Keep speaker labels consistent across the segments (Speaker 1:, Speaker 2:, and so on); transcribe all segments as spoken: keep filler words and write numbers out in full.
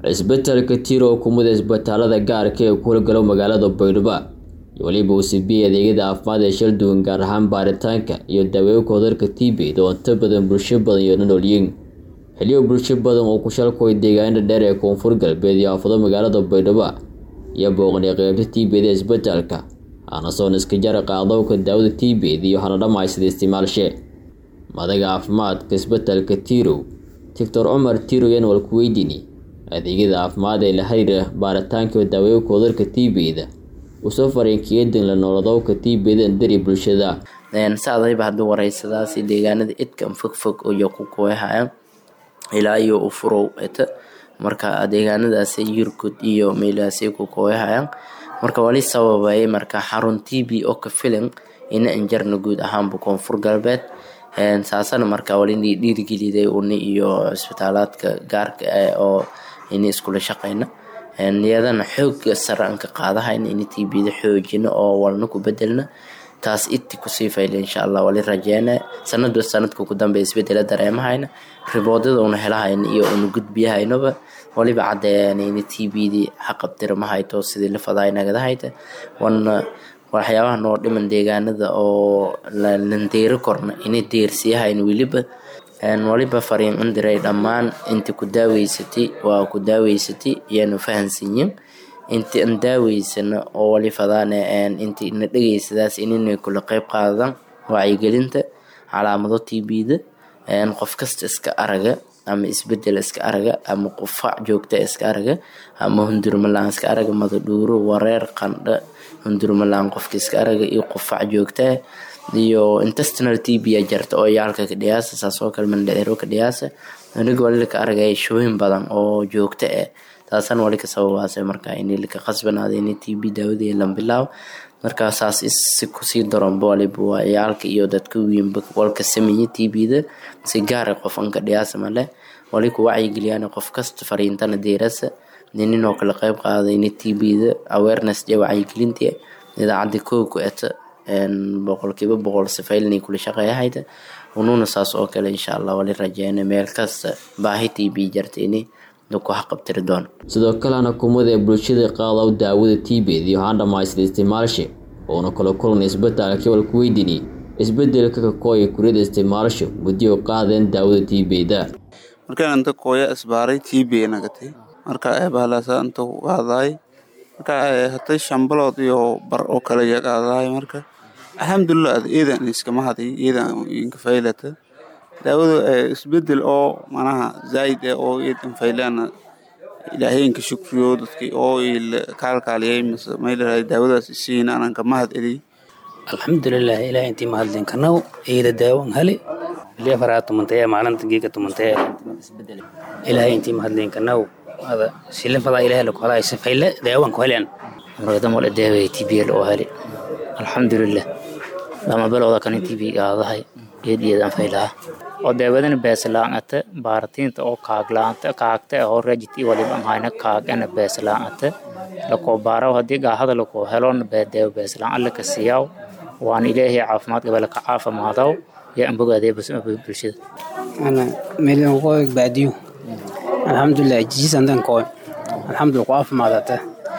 Speaker 1: Isbitaalka Tiro oo kumid isbitaalada gaarka ah ee ku howlgala magaalada Baydhabo iyo waliba uu siiyay adeegyada caafimaad ee shil duwan gaar ahaan baaritaanka iyo daaweynta cudurka T B oo inta badan bulsho badan iyo nololeyn xiliyo bulsho badan oo ku shalkooy deegaanada dheer ee koonfur galbeed iyo afado magaalada Baydhabo iyo booqnay qaybta T B ee isbitaalka ana soo iska jar qaadowga daawada T B iyo haladhamaysid isticmaalshe madaga caafimaadka isbitaalka Tiro Doctor Omar Tiro yan wal ku weydiinay adeegyada caafimaad ee la xiriira baaritaanka iyo daaweynta cudurka T B-da oo soo fareenkiyay la nolodowga T B-da dari bulshada
Speaker 2: een saadayba hadda wareysadaas deegaanada idkan fog fog oo ku kooyahayaan ilaa iyo u furo eta marka deegaanadaas yurkud iyo meelahaas ku kooyahayaan marka wali sababay marka xarun T B oo ka filan in injarna guud ahaan koonfur galbeed een saasana marka wali dhiirigeliday oo iyo isbitaaladka gaarka ah oo in isku la shaqeyna een iyadana xoog saraan ka qaadahayn in T B-da xoojina oo walna ku bedelna taas itti ku sii fayl insha Allah wali rajeena sanad sanadku ku dambeeyay isbedel dareemahayna riboodada oo helahayn iyo oo gudbiyahaynaba wali bacdeen in T B-di xaqabtir ma hayto sidii la fadaynagada hayta wana waxyaabaha noo dhiman deegaanada oo la landeero korna in deersiyahayn waliba een waliba fariin indiray dhamaan inta ku daaweysatay waa ku daaweysatay iyana fahansiin inta aan daaweysana oo wali fadaan een inta in dhageysadaas inay kula qayb qaadaan wacyigelinta calaamado T B-da een qof kasta iska araga ama isbedel iska araga ama qufac joogta iska araga ama hundurmalaan iska araga madadhuuro wareer qandha hundurmalaan qofka iska araga iyo qufac joogta iyo intestinal T B jarta oo yaalka ka dhiyaasa saasoo kale mandheero ka dhiyaasa aniga wali ka aragay shooyin badan oo joogta ah taasan wali ka sababaasay marka in la ka qasbanaado in T B daawada la bilaabo marka saas is ku sii daran waliba yaalka iyo dadka weyn walka sameeyay T B-da si gaar ah qof anka dhiyaasa male wali ku wacyigeliyaan qof kasta fariintana deerasa ninino kala qayb qaaday in T B-da awareness ee wacyigelinta idaacada kooku eta een boqolkiiba boqol sifaylnay kula shaqeeyahayda unuuna saas oo kale insha Allah wali rajeena meel kasta baahi T B jartayni dadku xaqabtir doon
Speaker 1: sidoo kale ana kumada bulshada qaadaw daawada T B-da iyo haladhamaysid isticmaalshe oo kala kulnay isbitaalka wal ku weydiinay isbedelka ka kooy kurida isticmaalshe gudiyo qaadeen daawada T B-da
Speaker 3: marka anta kooya isbaaray T B nagatay marka ay bahalasa anta qaaday marka ay hatay shambalood iyo bar oo kala yaqaaday marka alxamdulillah iidan iska mahadi iidan inka faylata daawada isbedel oo manaha zaid oo iidan faylana ilaahay inka shukriyo dadkii oo il kaalkaaliyay meelaha daawadaas siin aan ka mahadceliyay
Speaker 4: alxamdulillah ilaahay intii mahadlin kanaw iida daawan hali ilaa faraatu mantaya maalinta geeka tumantaya isbedel ilaahay intii mahadlin kanaw hada shilin fada ilaahay la kala isay fayle daawan ku helan marada mala daaway T B oo hali alxamdulillah lama balowda kan T B gaadahay geediyadan faylaha oo daawadan beeslaanta baartiinta oo kaaglaanta kaagta oo rajiti waliba hayna kaagana beeslaanta la ko baaro hadii gaahada la ko heloon beedeew beeslaan alla ka siiyaw waan ilaahay caafimaad gabal ka caafimaadaw ya ambogaadee bulshada
Speaker 5: ana meelan qoy baadiyo alxamdulillah jiisandan qoy alxamdulillah caafimaadata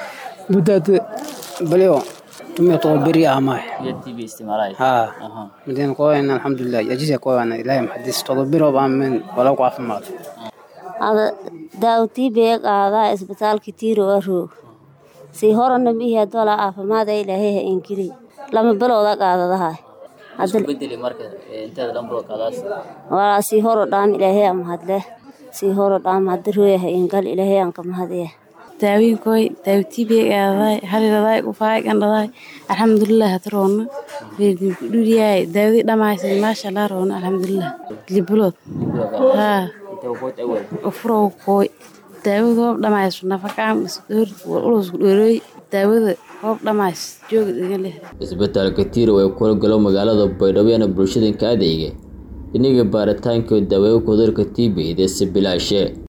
Speaker 5: budad baliyo تمي طوبري أماي
Speaker 2: T B استعمالي
Speaker 5: ها مدين قوين الحمد لله أجهزة قوين لا محدث طوبري وبعمل ولا قاف مات
Speaker 6: هذا داوتي بيق هذا إسبتال كتير وهو سيهور النبي هذا ولا عارف ماذا إلى هي إنكري لما بلوا ذاك هذا ده هاي
Speaker 2: هذا بدل المركز أنت الأمر كلاس
Speaker 6: ولا سيهور دام إلى هي أم هذا سيهور دام هذا هو إنقل إلى هي أنكم هذه
Speaker 7: داوين كوي داوتي بيقاضاي هالداي وفايق أنداي الحمد لله ترونا في دنيا داوي دمايس ما شاء الله رونا الحمد لله لبلود ها وفرو كوي داوي غوب دمايس نفقام مسدور ولوس دوري داوي غوب دمايس جوج دغله
Speaker 1: isbitaalka Tiro ee ku howlgala magaalada Baydhabo ee bulshada ka adeegay iniga baaritaanka daawada cudurka T B-da si bilaashe